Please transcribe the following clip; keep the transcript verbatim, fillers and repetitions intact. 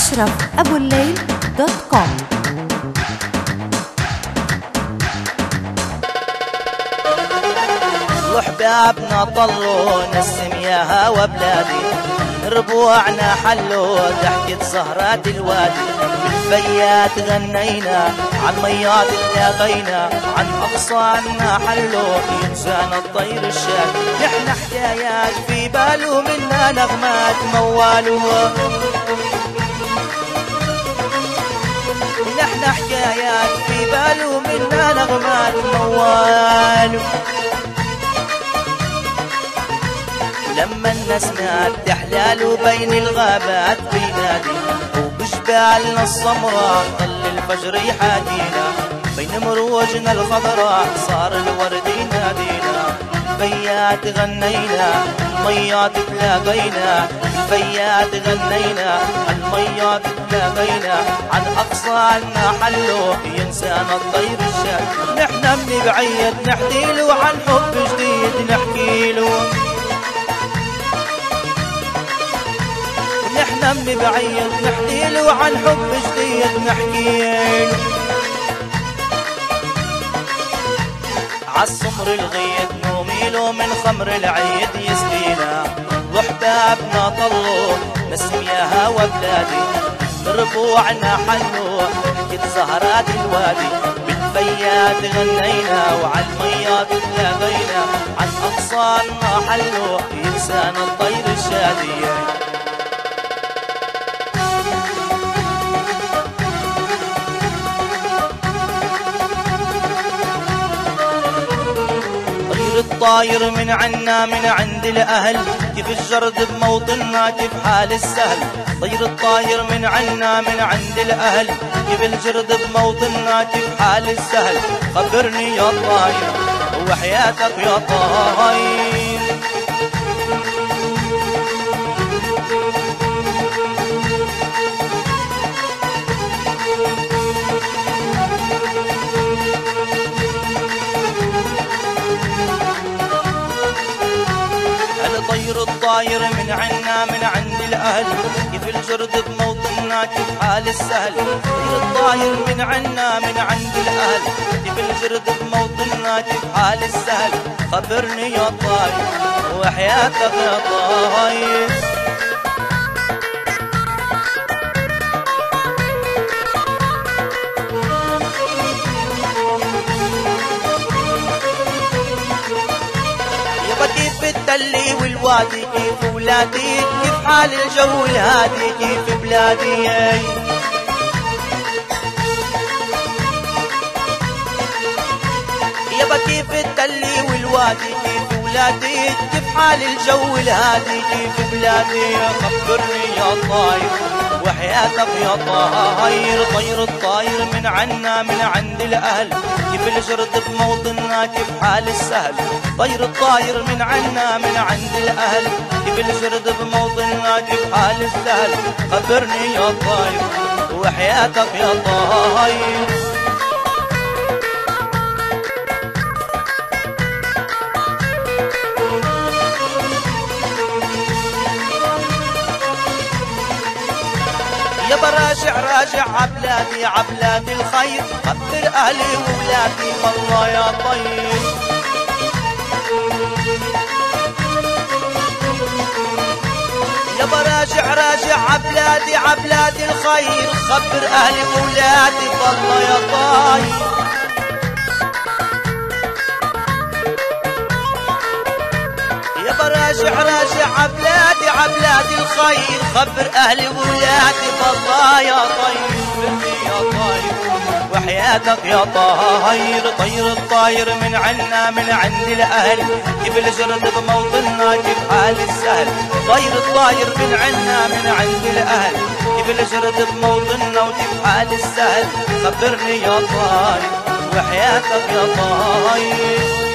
أشرف أبو الليل دوت كوم. وحبابنا طلوا نسم يا هوا بلادي، ربوعنا حلوا ضحكة زهرات الوادي، بالفيات غنينا عن ميات تلاقينا، عن أغصاننا حلوا ينسانا الطير الشاد. نحن حكايات في باله منا نغمات موالو، نحن حكايات في باله منا نغمات موالو. لما النسمات تحلال بين الغابات بينادي، وبجبالنا السمراء ظل الفجر يحادينا، بين مروجنا الخضراء صار الورد ينادينا. الفيات غنينا الميات تلاقينا، الفيات غنينا الميات تلاقينا، عن أقصانا حلو ينسانا الطير الشاد. نحن من بعيد نحكيله عن حب جديد نحكيله، نحن من بعيد نحكيله عن حب جديد نحكيله. عالصمر الغيد نوميله من خمر العيد يسقينا، وحبابنا طلوا نسم يا هوا بلادي، بربوعنا حلوا حكت زهرات الوادي، بالفيات غنينا وعالميات تلاقينا، عن أغصاننا حلوا ينسانا الطير الشادي. الطاير من عنا من عند الأهل، كيف الجرد بموطننا كيف حال السهل. طير الطاير من عنا من عند الأهل، كيف الجرد بموطننا كيف حال السهل. خبرني يا طاير وحياتك يا طاير، طير الطاير من عنا من عند الأهل، كيف الجرد بموطننا كيف حال السهل. طير الطاير من عنا من عند الأهل، كيف الجرد بموطننا كيف حال السهل. خبرني يا طاير وحياتك يا طاير، كيف التلي والوادي كيف ولادي، كيف حال الجو الهادي كيف بلادي. يابا كيف التلي والوادي كيف ولادي، كيف حال الجو الهادي كيف بلادي. خبرني يا طاير وحياتك يا طاير، طير الطاير من عنا من عند الأهل، كيف الجرد بموطننا كيف حال السهل. طير الطاير من عنا من عند الأهل، كيف الجرد بموطننا كيف حال السهل. خبرني يا طاير وحياتك يا طاير. يابا راجع راجع عبلادي عبلادي الخير، خبر أهلي وولادي والله يا طير. يابا راجع راجع عبلادي عبلادي الخير، خبر أهلي وولادي والله يا طير. يابا راجع راجع عبلادي عبلادي الخير، خبر أهلي وولادي والله يا طير يا طير وحياتك يا طاير. طير الطاير من عنا من عند الأهل، كيف الجرد بموطننا كيف حال السهل. طير الطاير من عنا من عند الأهل، كيف الجرد بموطننا وكيف حال السهل. خبرني يا طاير وحياتك يا طاير.